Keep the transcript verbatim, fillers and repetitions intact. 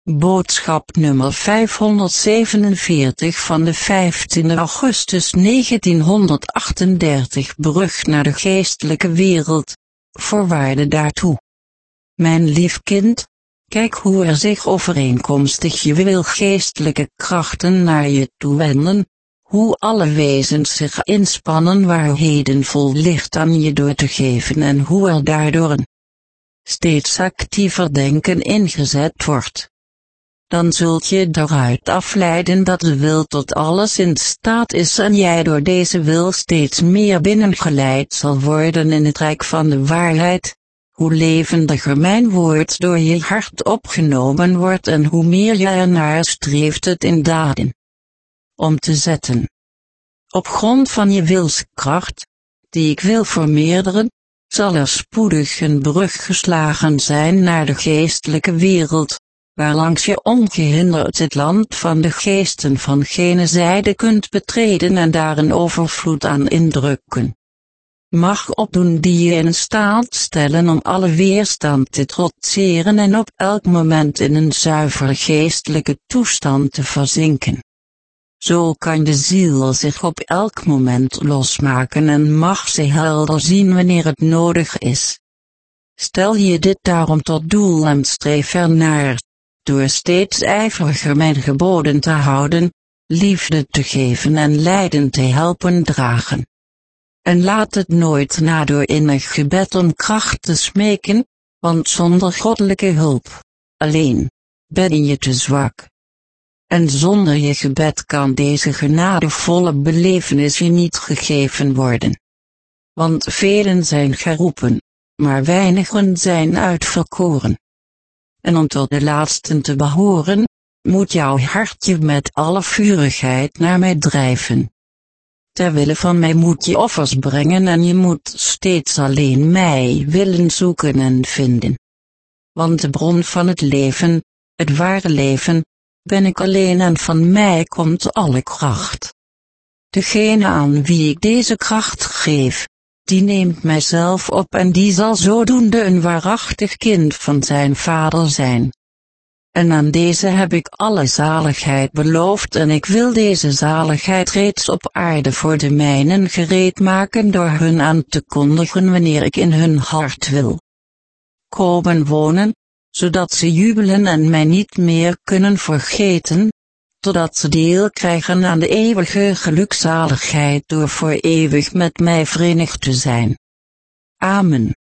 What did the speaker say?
Boodschap nummer vijfhonderdzevenenveertig van de vijftiende augustus negentienhonderdachtendertig. Brug naar de geestelijke wereld. Voorwaarde daartoe. Mijn lief kind, kijk hoe er zich overeenkomstig je wil geestelijke krachten naar je toe wenden, hoe alle wezens zich inspannen waarheden vol licht aan je door te geven en hoe er daardoor een steeds actiever denken ingezet wordt. Dan zult je daaruit afleiden dat de wil tot alles in staat is en jij door deze wil steeds meer binnengeleid zal worden in het rijk van de waarheid. Hoe levendiger mijn woord door je hart opgenomen wordt en hoe meer je ernaar streeft het in daden om te zetten. Op grond van je wilskracht, die ik wil vermeerderen, zal er spoedig een brug geslagen zijn naar de geestelijke wereld, waarlangs je ongehinderd het land van de geesten van gene zijde kunt betreden en daar een overvloed aan indrukken mag opdoen die je in staat stellen om alle weerstand te trotseren en op elk moment in een zuivere geestelijke toestand te verzinken. Zo kan de ziel zich op elk moment losmaken en mag ze helder zien wanneer het nodig is. Stel je dit daarom tot doel en streef ernaar, door steeds ijveriger mijn geboden te houden, liefde te geven en lijden te helpen dragen. En laat het nooit na door innig gebed om kracht te smeken, want zonder goddelijke hulp, alleen, ben je te zwak. En zonder je gebed kan deze genadevolle belevenis je niet gegeven worden. Want velen zijn geroepen, maar weinigen zijn uitverkoren. En om tot de laatsten te behoren, moet jouw hartje met alle vurigheid naar mij drijven. Terwille van mij moet je offers brengen en je moet steeds alleen mij willen zoeken en vinden. Want de bron van het leven, het ware leven, ben ik alleen en van mij komt alle kracht. Degene aan wie ik deze kracht geef, die neemt mijzelf op en die zal zodoende een waarachtig kind van zijn vader zijn. En aan deze heb ik alle zaligheid beloofd en ik wil deze zaligheid reeds op aarde voor de mijnen gereed maken door hun aan te kondigen wanneer ik in hun hart wil komen wonen, zodat ze jubelen en mij niet meer kunnen vergeten, totdat ze deel krijgen aan de eeuwige gelukzaligheid door voor eeuwig met mij verenigd te zijn. Amen.